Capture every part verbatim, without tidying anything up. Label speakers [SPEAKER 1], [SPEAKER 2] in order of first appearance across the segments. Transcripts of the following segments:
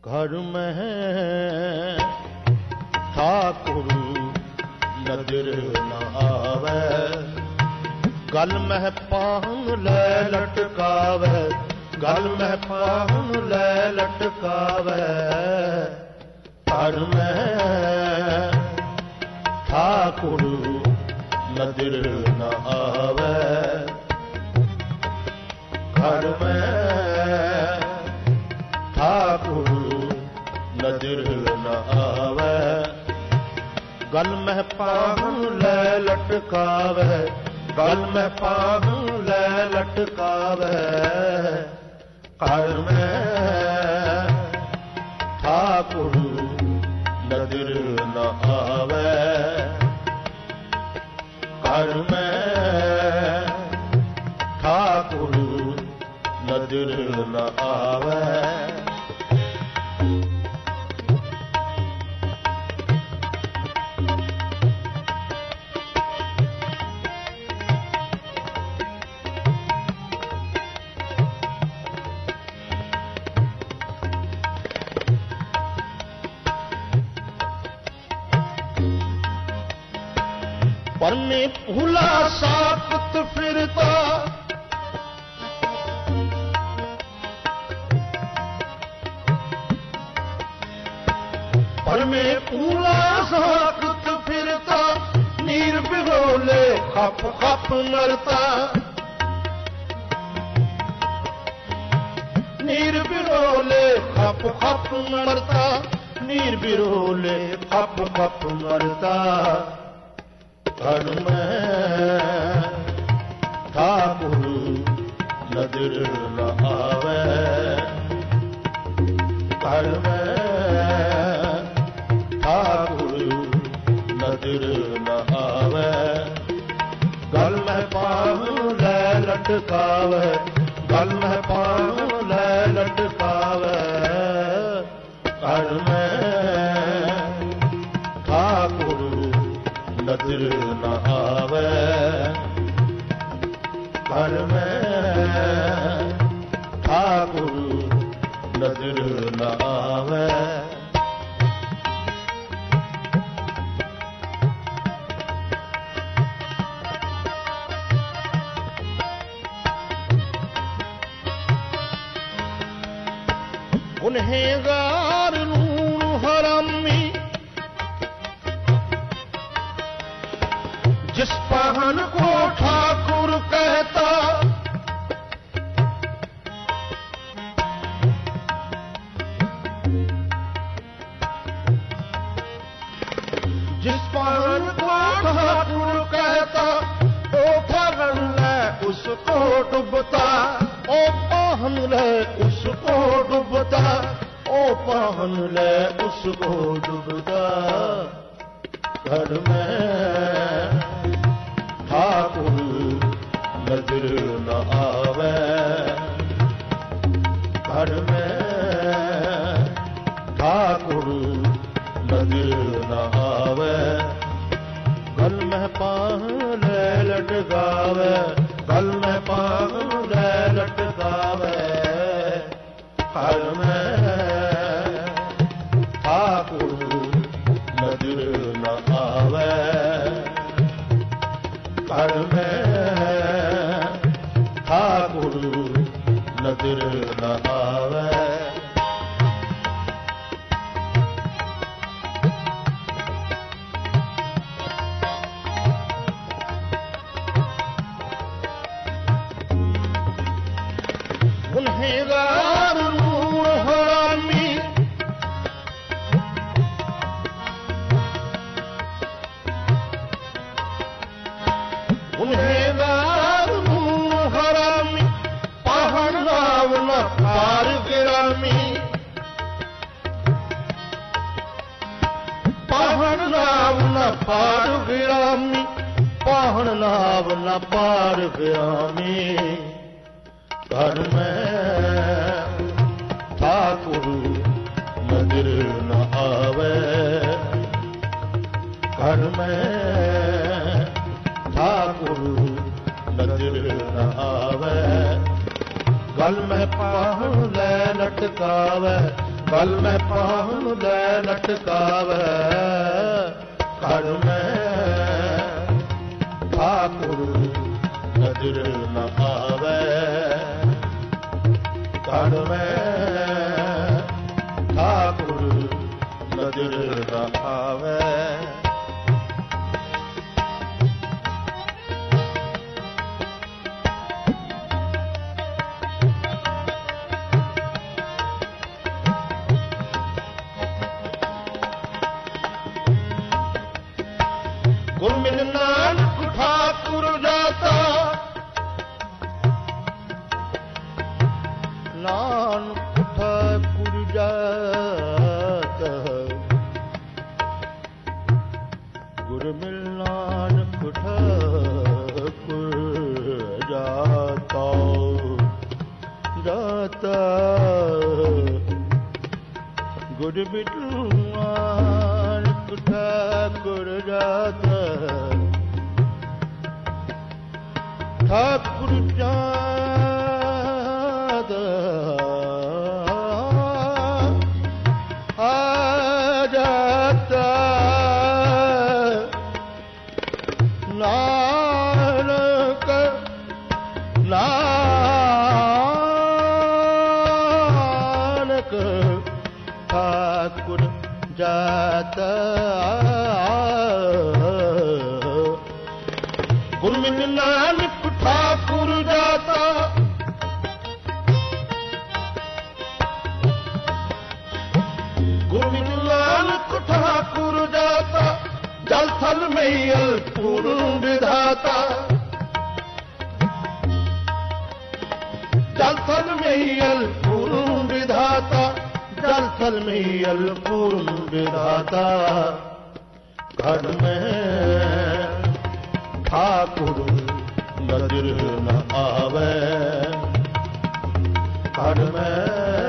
[SPEAKER 1] घर में ठाकुर नजर न आवे, गल में पाहुन ले लटकावे, गल में पाहुन ले लटकावे। घर में ठाकुर नजर न आवे, घर में ठाकुर नजर न आवे, गल में पाहुन ले लटकावे, गल में पाहुन ले लटकावे। घर में ठाकुर नजर न आवे, घर में ठाकुर नजर न आवे। पर में भूला साकत फिरता, पर में भूला साकत फिरता, नीर बिरोले खप खप मरता, नीर बिरोले खप खप मरता, नीर बिरोले खप खप मरता। घर में ठाकुर नजर न आवे, घर में ठाकुर नजर न आवे, गल में पाहुन ले लटकावे, गल में पाहुन ले लटकावे। घर में ठाकुर नजर न आवे, घर में ठाकुर नजर न आवे। गुनहगार नून हरामी, जिस पाहन को ठाकुर कहता, जिस पाहन को ठाकुर कहता, ओ पाहन ले उसको डुबता, ओ पाहन ले उसको डुबता, ओ पाहन ले उसको डुबता। घर में ठाकुर नजर न आवे, घर में ठाकुर नजर न आवे, गल में पाहुन ले लटकावे, गल में पाहुन ले लटकावे। घर में ठाकुर नजर न आवे, घर में ठाकुर नजर न आवे। गुनहगार नून हरामी, गुनहगार नून हरामी, पाहन नाव न पार गिरामी, पाहन नाव न पार गिरामी, पाहन नाव न पार गिरामी। घर में ठाकुर नजर न आवे, घर में ठाकुर नजर न आवे, गल में पाहुन ले लटकावे, ਗਲ ਮੈਂ ਪਾਹੁਣ ਲੈ ਲਟਕਾਵੇ ਘਰ ਮੈਂ ਠਾਕੁਰ ਨਜ਼ਰ ਨ ਆਵੇ ਘਰ ਮੈਂ ਠਾਕੁਰ ਨਜ਼ਰ ਨ ਆਵੇ ਗੁਰ ਮਿਲ ਨਾਨਕ ਠਾਕੁਰ ਜਾਤਾ ਨਾਨਕ ਠਾਕੁਰ ਜਾਤਾ ਗੁਰ ਮਿਲ ਨਾਨਕ ਠਾਕੁਰ ਜਾਤਾ ਜਾਤਾ ਗੁਰ ਮਿਲ ਨਾਨਕ ਠਾਕੁਰ ਜਾਤਾ ਠਾਕੁਰ ਜਾਤਾ ਆ ਜਾਤਾ ਨਾਨਕ ਨਾਨਕ ਠਾਕੁਰ ਜਾਤਾ ਗੁਰ ਮਿਲ ਨਾਨਕ ਠਾਕੁਰ ਜਾਤਾ ਗੁਰ ਮਿਲ ਨਾਨਕ ਠਾਕੁਰ ਜਾਤਾ ਜਲ ਥਲ ਮਈਲ ਪੂਰਨ ਵਿਧਾਤਾ ਜਲ ਥਲ ਮਈਲ ਪੂਰਨ ਵਿਧਾਤਾ ਜਲ ਥਲ ਮਈਲ ਪੂਰਨ ਵਿਧਾਤਾ ਘਰ ਮੈਂ ਠਾਕੁਰ ਨਜ਼ਰ ਨ ਆਵੇ ਘਰ ਮੈਂ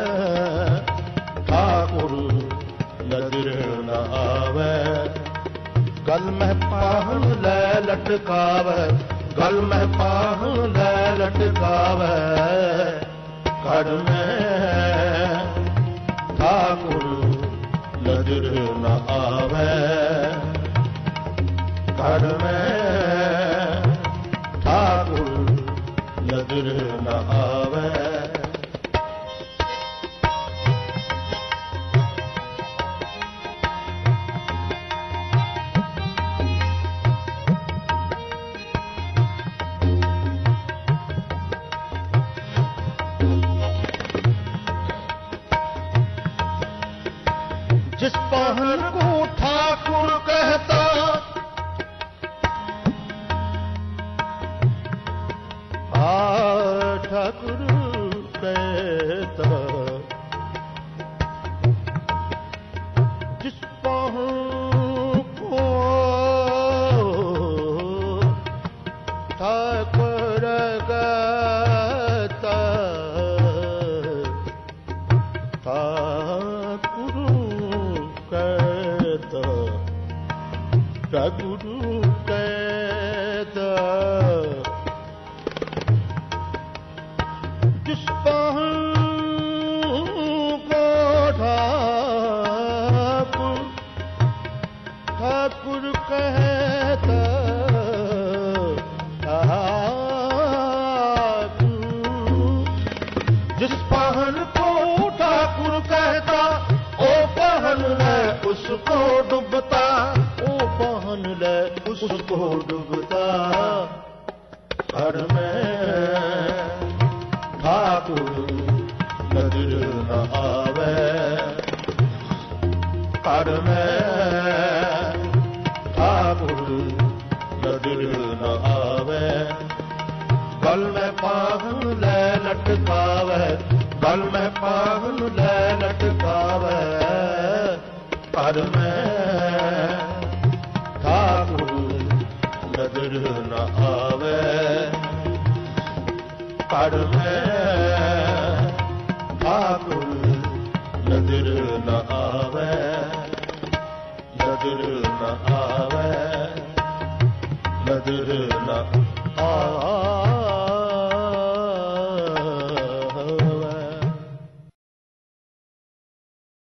[SPEAKER 1] ਠਾਕੁਰ ਨਜ਼ਰ ਨ ਆਵੇ ਗਲ ਮੈਂ ਪਾਹੁਣ ਲੈ ਲਟਕਾਵੇ ਗਲ ਮੈਂ ਪਾਹੁਣ ਲੈ ਲਟਕਾਵੇ ਘਰ ਮੈਂ ਠਾਕੁਰ ਨਜ਼ਰ ਨ ਆਵੇ ਘਰ ਮੈਂ ਠਾਕੁਰ ਨਜ਼ਰ ਨ ਆਵੇ जिस पाहन को ठाकुर कहता आ ठाकुर कहता जिस पाहन को ठाकुर कहता ठाकुर कहता ठाकुर कहता जिस पाहन को ठाकुर ठाकुर कहता जिस पाहन को ठाकुर कहता ओ पाहन ले उसको डूबता ओ पाहन ले उसको डूबता घर में ठाकुर नजर न आवे घर में ठाकुर नजर न आवे गल में पाहन ले लटकावे गल में पाहन ले लटकावे घर में ठाकुर नजर न आवे घर में ठाकुर नजर न